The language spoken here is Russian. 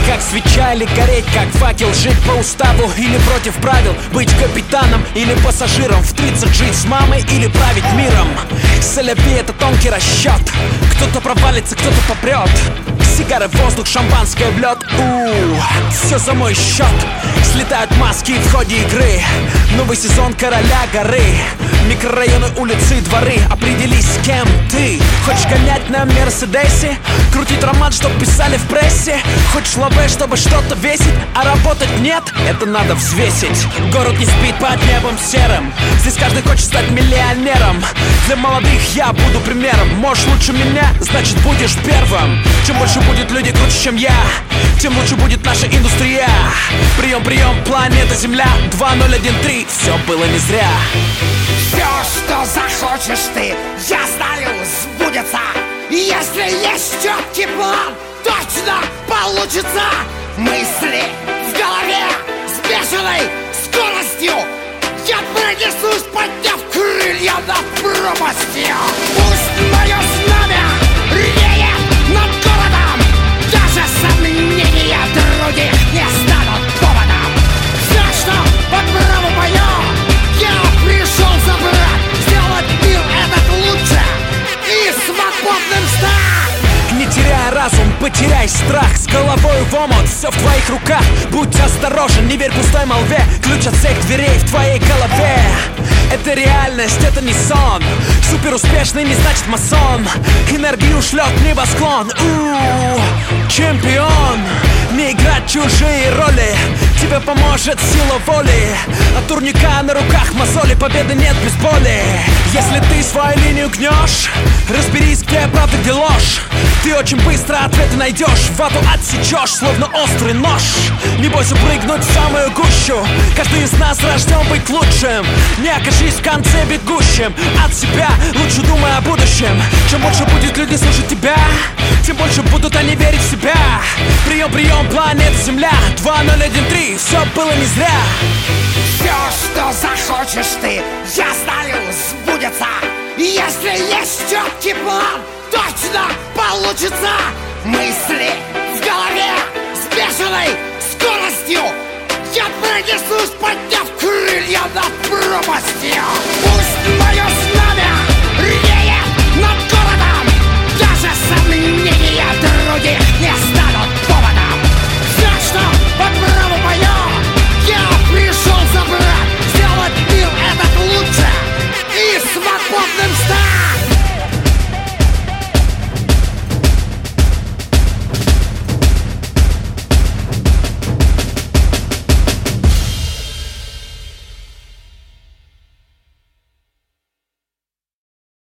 как свеча или гореть как факел, жить по уставу или против правил, быть капитаном или пассажиром, в 30 жить с мамой или править миром. Селяви — это тонкий расчет, кто-то провалится, кто-то попрет. Сигары в воздух, шампанское в лед. Все за мой счет. Слетают маски в ходе игры. Новый сезон короля горы. Микрорайоны, улицы, дворы. Определись, с кем ты. Хочешь гонять на Мерседесе? Крутить роман, чтоб писали в прессе? Хочешь лавэ, чтобы что-то весить, а работать нет? Это надо взвесить. Город не спит под небом серым. Здесь каждый хочет стать миллионером. Для молодых я буду примером. Можешь лучше меня, значит будешь первым. Чем больше будет людей круче, чем я, тем лучше будет наша индустрия. Прием, прием, планета Земля 2013, все было не зря. Все, что захочешь ты, я знаю, сбудется. Если есть четкий план, точно получится. Мысли в голове с бешеной скоростью. Я пронесусь, подняв крылья над пропастью. Пусть мое знамя реет над городом. Даже сомнения других не станут поводом. Все, что по праву мое, я пришел забрать. Сделать мир этот лучше и свободным стать. Не теряй разум, потеряй страх. С головой в омут, все в твоих руках. Будь осторожен, не верь пустой молве. Ключ от всех дверей в твоей голове. Это реальность, это не сон. Супер успешный не значит масон. Энергию шлет небосклон. Чемпион. Не играть чужие роли. Тебе поможет сила воли. От турника на руках мозоли. Победы нет без боли. Если ты свою линию гнешь, разберись, где правда, где ложь. Ты очень быстро ответы найдешь. Вату отсечешь, словно острый нож. Не бойся прыгнуть в самую гущу. Каждый из нас рожден быть лучшим. Не окажись в конце бегущим от себя. Лучше думай о будущем. Чем больше будет людей слушать тебя, тем больше будут они верить в себя. Прием, прием, планета Земля 2013, все было не зря. Все, что захочешь ты, я знаю, сбудется. Если есть четкий план, точно получится. Мысли в голове с бешеной скоростью. Я пронесусь, подняв крылья над пропастью. Пусть мое